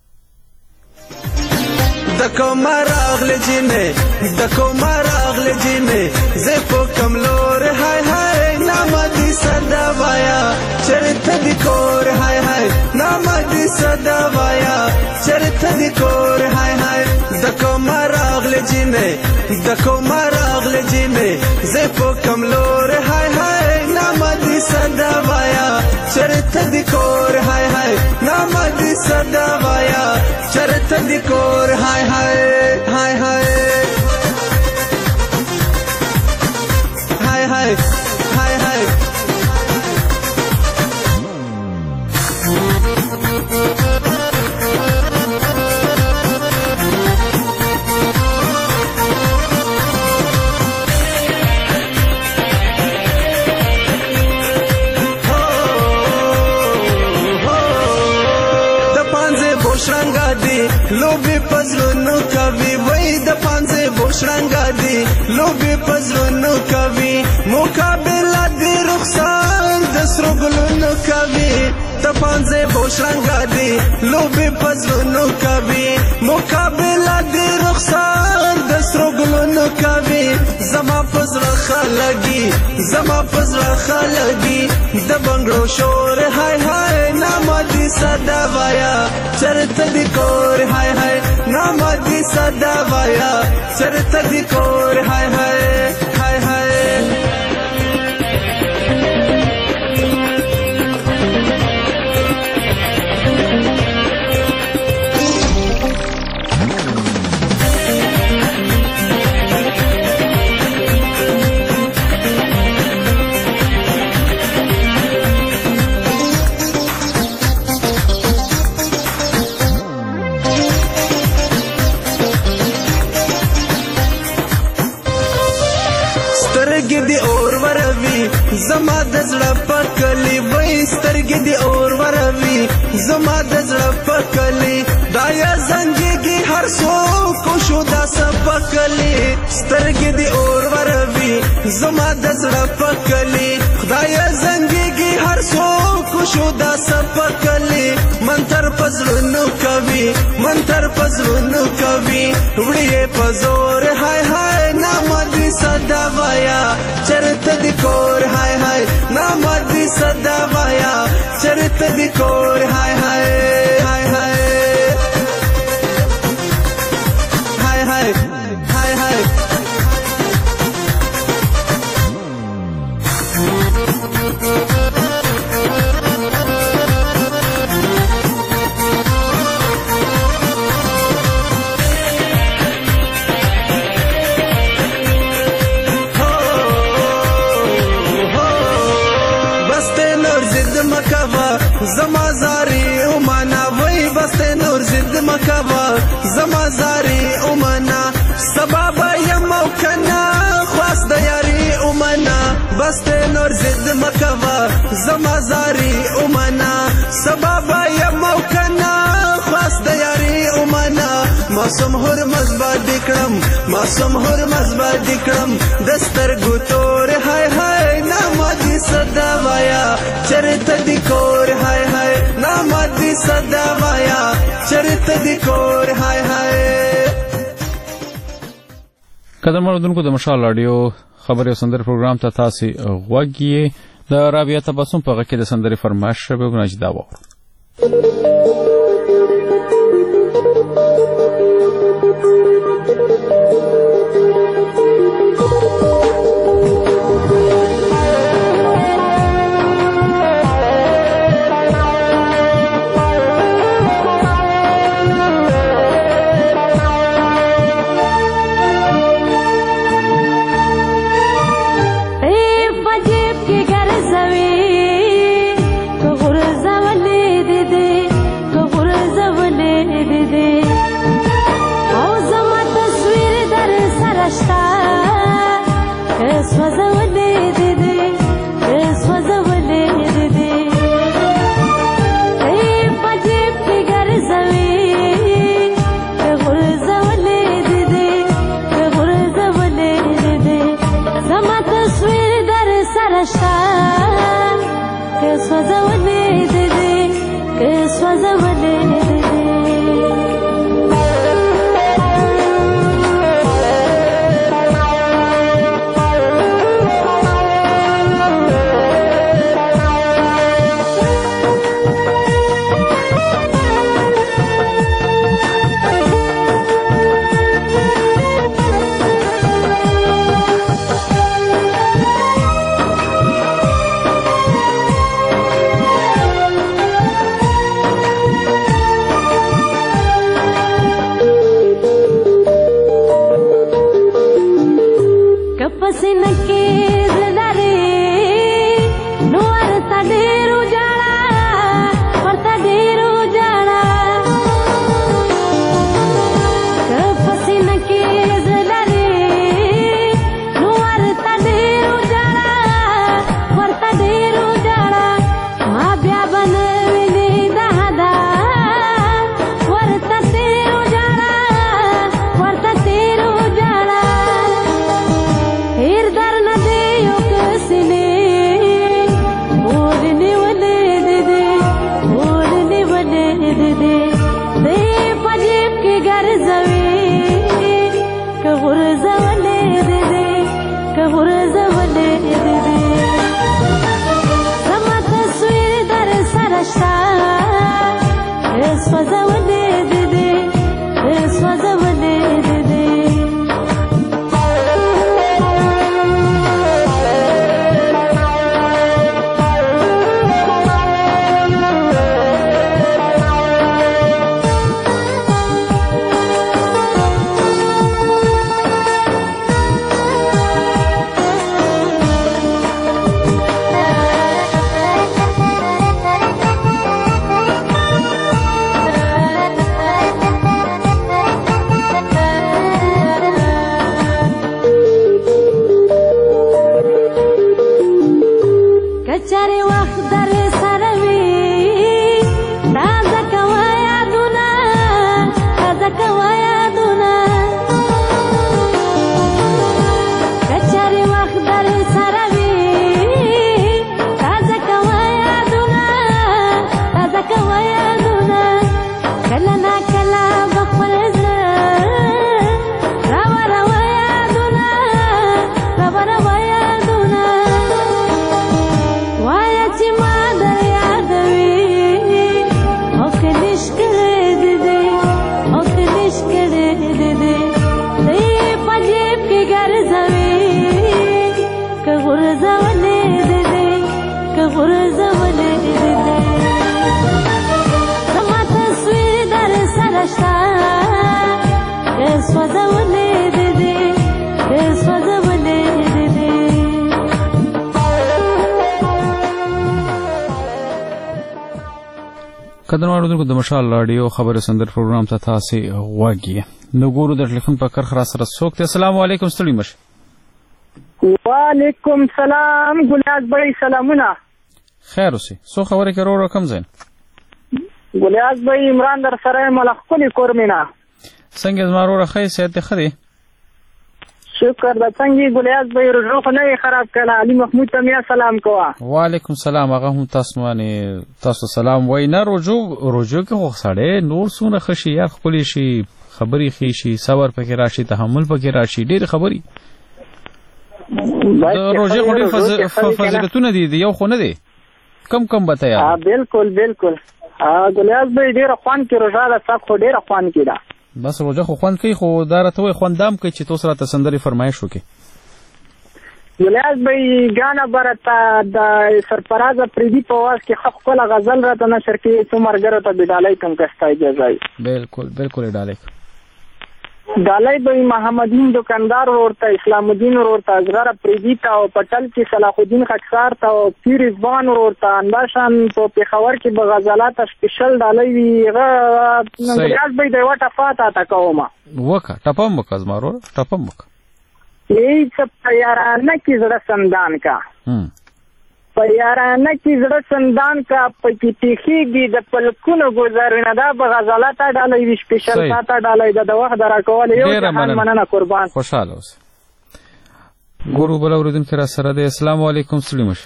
د کومر اغل جنې د کومر اغل جنې زه په کملور هاي هاي نام دي صدا وایا چرته دي کور هاي هاي نام دي صدا وایا چرته دي کور هاي هاي د کومر اغل جنې د کومر اغل جنې زه په کملور هاي هاي نام دي صدا وایا چرته دي کور هاي هاي نام دي صدا وایا چرته دي کور هاي هاي هاي هاي هاي هاي هاي هاي لوبي پزلونو کوي وای د پانځه بوشرنګا دي لوبي پزلونو کوي مقابله دي رخصان د سرګلونو کوي د پانځه بوشرنګا دي لوبي پزلونو کوي مقابله دي رخصان د سرګلونو کوي زما پزړه خلګي زما پزړه خلګي د بنگړو شور هاي هاي نام دي صدا وایا چرته دي کور هاي هاي نام دي صدا وایا چرته دي کور هاي هاي هاي هاي زما د زړه پکلی وای سترګې دی اور وروي زما د زړه پکلی دا یا زنګيږي هر څو کو شو دا سپکلی سترګې دی اور وروي زما د زړه پکلی خدای زنګيږي هر څو کو شو دا سپکلی منتر پزړونو کوي منتر پزړونو کوي وړي پزور هاي هاي نام دي صدا وایا چرته دی کور هاي هاي نام دي صدا وایا چرته دی کور هاي هاي هاي هاي هاي هاي هاي هاي زما زاري ومانا وای بس نور زد مکوا زما زاري ومانا سبب یم او کنا خواست د یاري ومانا بس نور زد مکوا زما زاري ومانا سبب یم او کنا خواست د یاري ومانا معصوم هر مزبا دکړم معصوم هر مزبا دکړم دستر ګتور هاي هاي نامدي صدا وایا چرته دی کور هاي هاي نامدي صدا وایا چرته دی کور هاي هاي. قدرمن اوردونکو د مشال رادیو خبري او سندري پروګرام ته تاسو غوږی د رابعه تبسم په غکه د سندري فرمایش به ګناج دا و. قدرمنو اوریدونکو د مشال رادیو خبر سندر پروګرام ته تاسو غواګي نو ګورو د ټلیفون په کرخ را سره څوک ته. السلام علیکم ستړي مشه. وعلیکم سلام ګلیاز بھائی سلامونه. خیر اوسې سو خبره کرو رقم زین ګلیاز بھائی عمران در سره ملخ کلی کورمینا څنګه زما وروره خې صحت خدي شکر د څنګه ګلیاز بھائی رجو خو نه خراب کړه. علي محمود ته میا سلام کوه. وعلیکم سلام. هغه هم تاسو باندې تاسو سلام وای نه. رجو رجو کې خو سړی نور سونه خشي یا خپل شي خبري خي شي صبر پکې راشي تحمل پکې راشي ډېر خبري د روزه خو فضیلتونه دي یو خو نه دي کم کم بتایا. ها بالکل بالکل. ها ګلیاز بھائی ډېر خوان کې روزه ده سب خو ډېر خوان کې ده. بس روزه خو خوان کوي خو دا راته وای خوندام کوي چې تاسو راته سندري فرمایش وکي. ګلیاز بھائی غانا برتا د سرفراز پریدي په واس کې خپ کول غزل راته نشر کې څومره ګره ته بدالای کم کستا اجازه. بالکل بالکل ډالای دالای به محمدین دکاندار ورته اسلام الدین ورته ازغر پریدي تا او پټل کې صلاح الدین خکسار تا او پیر رضوان ورته انداشان په پیښور کې به غزلات سپیشل دالای وی غ ګلیاز بھائی د وټه فاته تا کومه وکا ټپم وکاز مارو ټپم وک ای څه پیارانه کې زړه سندان کا هم پیارانه کې زړه سندان کا پکې تخیږي د پلکونو گزارنه دا به غزلات ډالۍ وی سپیشل ساته ډالۍ د وخت درا کول یو ځان مننه قربان. خوشاله اوس ګورو بل اوریدونکو را سره د السلام علیکم سلیمش.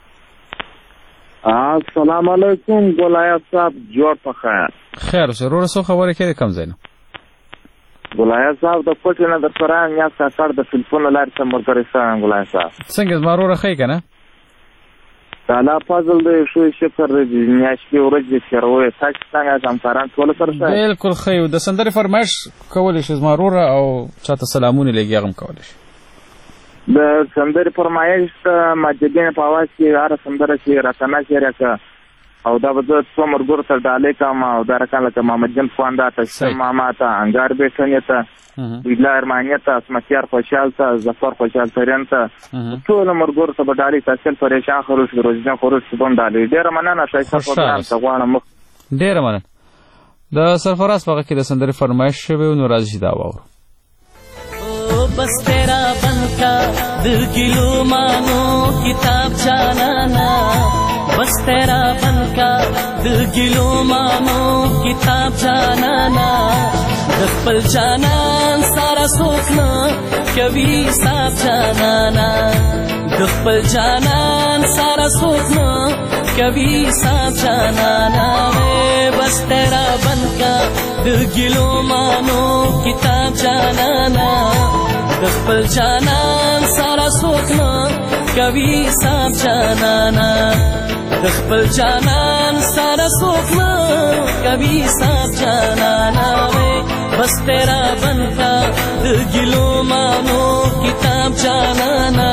السلام علیکم ګولای صاحب جوړ په خیر. خیر اوس ورور سو خبره کې کم زینو ګولای صاحب د پټ نه در سره یا ساکړ د ټلیفون لار سره مرګرسان ګولای صاحب څنګه زما ورور خې کنه تعالی فضل دې شو شکر دې نیاشتي ورځې شروع تاسو څنګه همکاران ټول سره شته. بالکل خیر د سندري فرمایش کول شي زما ورور او چاته سلامونه لګي غم کول شي د سندري فرمایش ماجدین په आवाज کې هر سندره چې راکنه شي راکا او دا به څومره ګور تر ډالې کام او دا راکنه ته محمد جان خواندا ته ماما ته انګار بیٹنه ته ویلا ارمانیه ته اسمتیار خوشحال ته ظفر خوشحال ترین ته ټول مرګور ته ډالې تاسل پریشان خروج روزنه خروج بون ډالې ډیر مننه شایسته پروګرام ته غواړم. ډیر مننه د سرفراز په کې د سندري فرمایش شوی نو راځي دا وره बस तेरा बन का दिल गिलो मानो किताब जाना बस तेरा बन का दिल गिलो मानो किताब जाना दखपल जाना सारा सोचना कभी साफ जाना दखपल जाना सारा सोचना कभी साफ जाना बस तेरा बन का दिल गिलो मानो किताब जाना दखपल जाना सारा सोचना कभी साफ जाना दखपल जाना सारा सोचना कभी साफ जाना बस तेरा बन का दिल गिलो मानो किताब जाना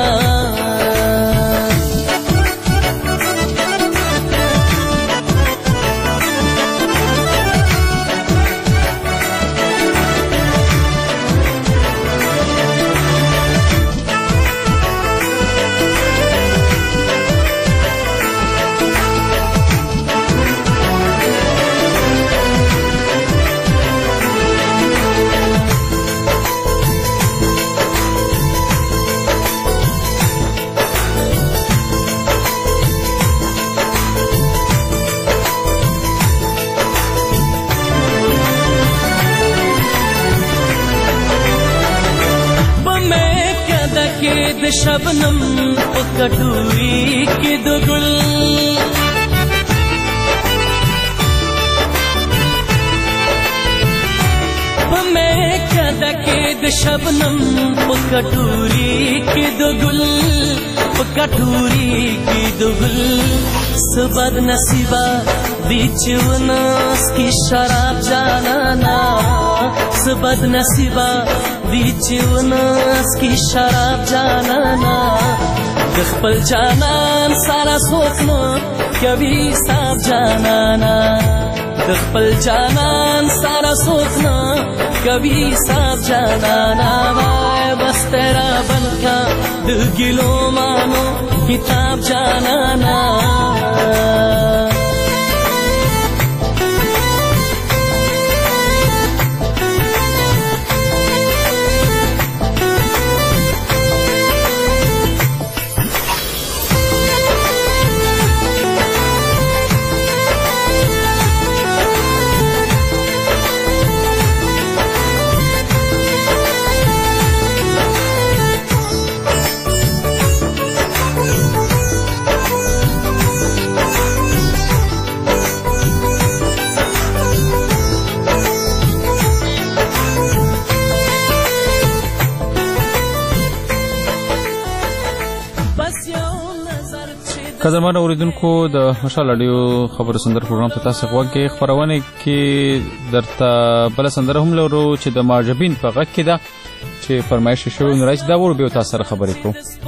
शबनम कटोरी के दो गुल मैं कदा के द शबनम कटोरी के दो गुल कटोरी के दो गुल सुबद नसीबा बीच वनास की शराब जाना सुबद नसीबा बीच वनास की शराब जाना दखपल जाना सारा सोचना कभी साफ जाना दखपल जाना सारा सोचना कभी साफ जाना बस तेरा बनका दिल गिलो मानो किताब जाना قدرمن اوریدونکو د مشال رادیو خبرو سندر پروګرام ته تاسو غوږی خبرونه کې درته بل سندر هم لرو چې د معجبین په غږ کې ده چې فرمایش شوی نو راځي دا ور به تاسو سره خبرې کوو.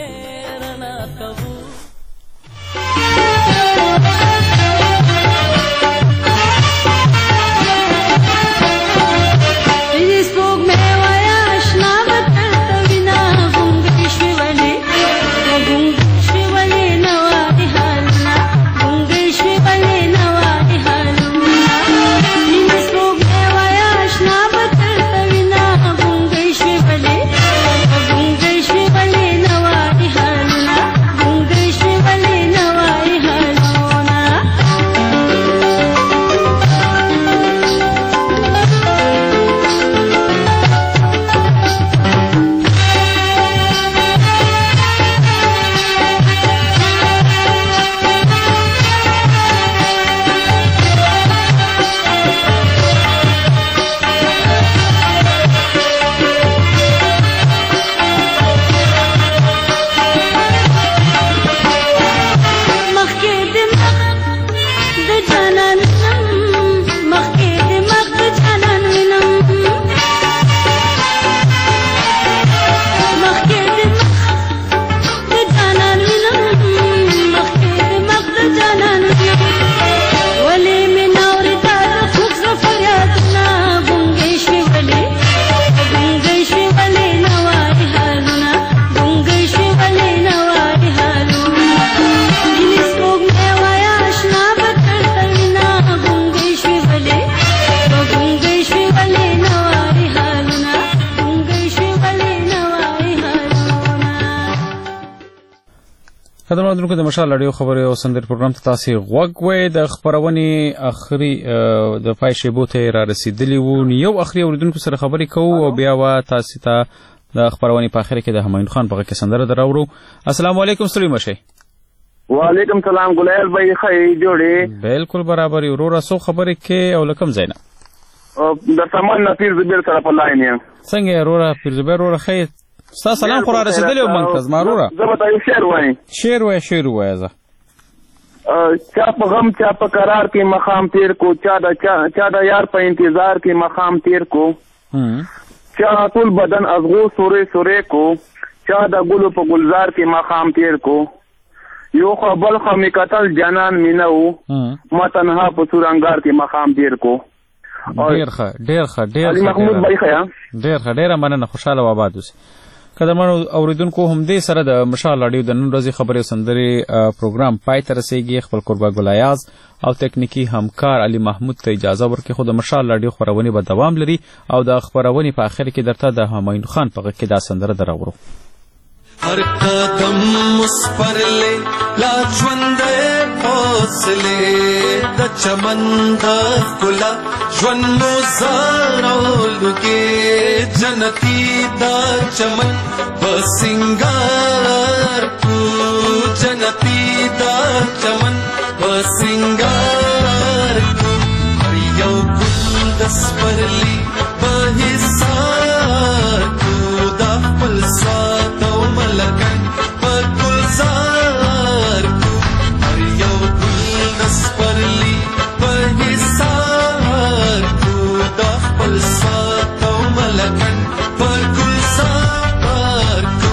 قدرمنو د مشال رادیو خبرو او سندر پروګرام ته تاسو غوږ وئ. د خبرونې اخري د پای شیبو ته را رسیدلی وو. یو اخري اوریدونکو سره خبرې کوو او بیا وا تاسو ته د خبرونې په اخر کې د همایون خان په غږ کې سندره دراوړو. السلام علیکم ستړي مشه. وعلیکم سلام ګلایل بھائی خی جوړې بالکل برابر یو ورو سو خبرې کې او لکم زینا د سامان نفیر زبیر سره په لاین یم. څنګه ورو پیر زبیر ورو خی ستا سلام خو را رسیدلی و منتظ مارورا. زه به ته شعر وایم. شعر وای شعر وای زه. چا په غم چا په قرار کې مقام تیر کو چا د چا د یار په انتظار کې مقام تیر کو چا ټول بدن ازغو سورې سورې کو چا د ګلو په گلزار کې مقام تیر کو یو خو بل خو می قتل جنان مینو ما تنها په سورنګار کې مقام تیر کو. ډیر ښه ډیر ښه ډیر علي محمود بھائی خیا ډیر ښه ډیره مننه خوشاله و آباد اوسئ. قدرمنو اوریدونکو هم دې سره د مشال رادیو د نن ورځې خبرې او سندرې پروګرام پای ته رسیږي. خپل قربا ګلایاز او تکنیکی همکار علي محمود ته اجازه ورکړي. خو د مشال رادیو خبرونه به دوام لري او د خبرونې په اخر کې درته د همایون خان په غږ کې دا سندره دراوړو. हर कदम उस पर ले ला ژوندې حوصله د چمن د ښکلا ژوند زارولو کې جنتي دا چمن په سنگار کو جنتي دا چمن په سنگار کو هر یو ګل د سپرلی په حصار کو دا خپل سات ملکن پر گلزار کو هر یو گل دس پرلی پر حصار کو دا خپل سات او ملکن پر گلزار کو.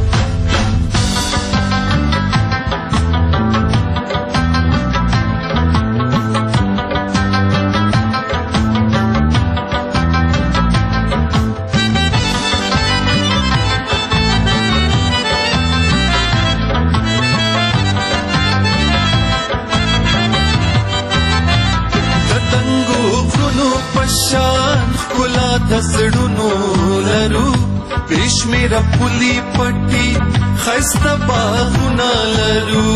دسړونو لرو پېشمیر پولی پټي خسته باغونه لرو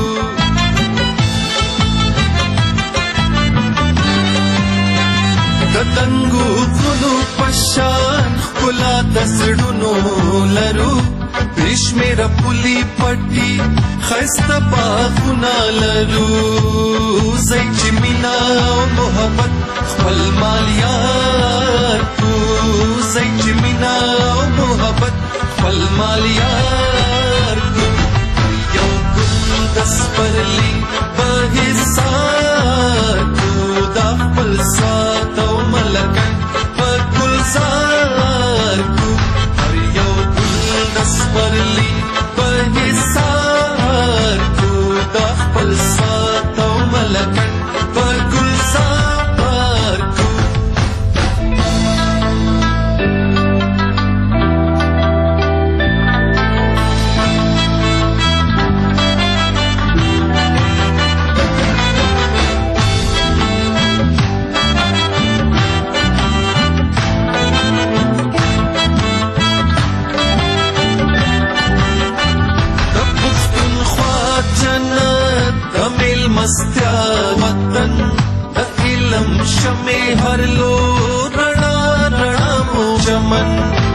د دنګو غرونو پشان خلا دسړونو لرو پېشمیر پولی پټي خسته باغونه لرو زې چې مینا او محبت خپل مالیار کو زې چې مینا او محبت خپل مالیار کو مستیا وطن د علم شمع هر لو رڼا رڼا مو چمن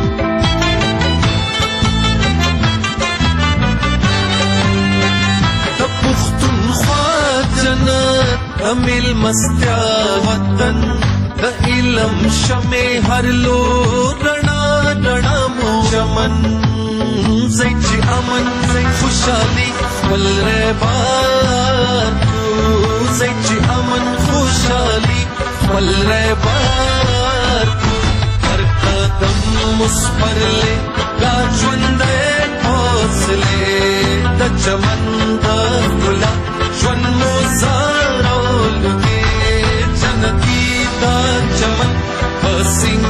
د پښتونخوا جنت د مستیا وطن د علم شمع هر لو رڼا رڼا مو چمن زئی چې امن زئی خوشالي ول ربار زئی چې امن خوشالي ول ربار هر قدم مسپرلې دا ژوند حوصله د چمن د ګلا ژوند مو زارولږي جنتي دا چمن پسنګ